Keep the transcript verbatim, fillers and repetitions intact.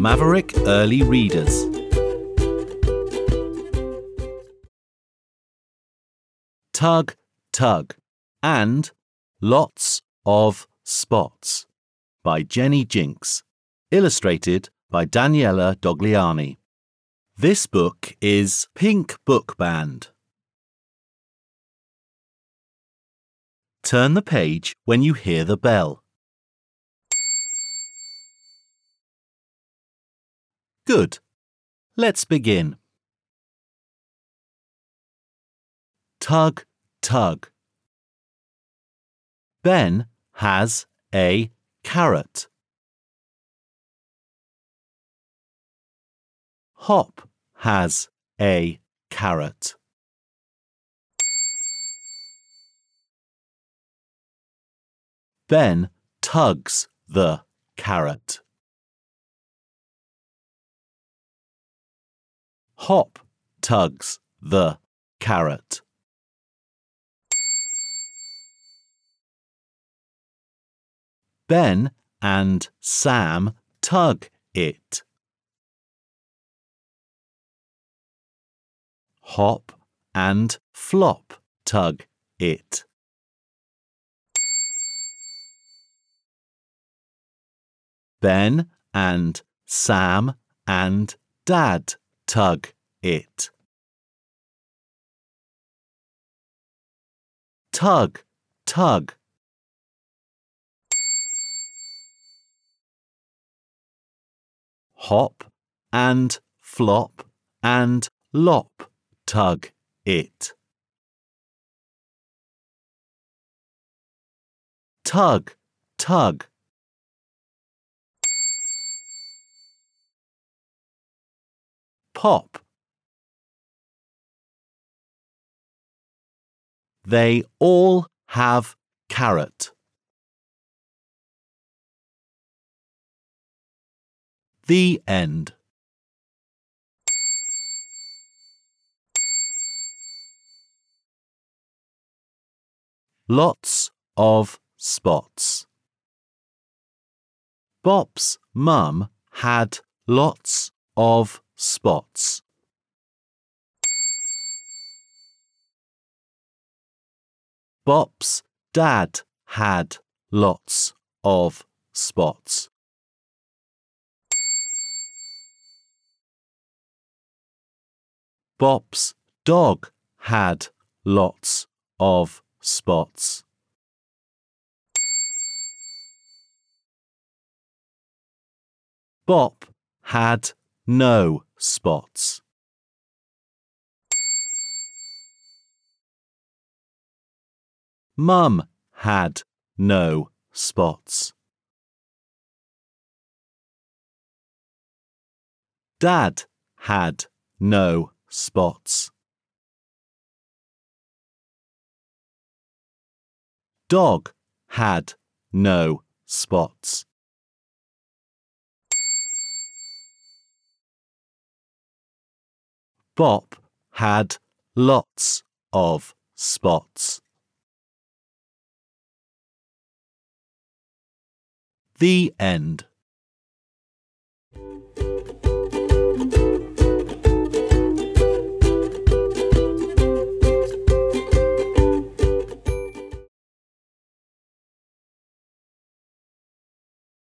Maverick Early Readers. Tug, Tug and Lots of Spots by Jenny Jinks, illustrated by Daniela Dogliani. This book is Pink Book Band. Turn the page when you hear the bell. Good. Let's begin. Tug, tug. Ben has a carrot. Hop has a carrot. Ben tugs the carrot. Hop tugs the carrot. Ben and Sam tug it. Hop and Flop tug it. Ben and Sam and Dad tug it. Tug, tug. Hop and Flop and Lop tug it. Tug, tug. Pop. They all have carrot. The end. Lots of spots. Bop's mum had lots of spots. Bop's dad had lots of spots. Bop's dog had lots of spots. Bop had no spots. Mum had no spots. Dad had no spots. Dog had no spots. Bop had lots of spots. The end.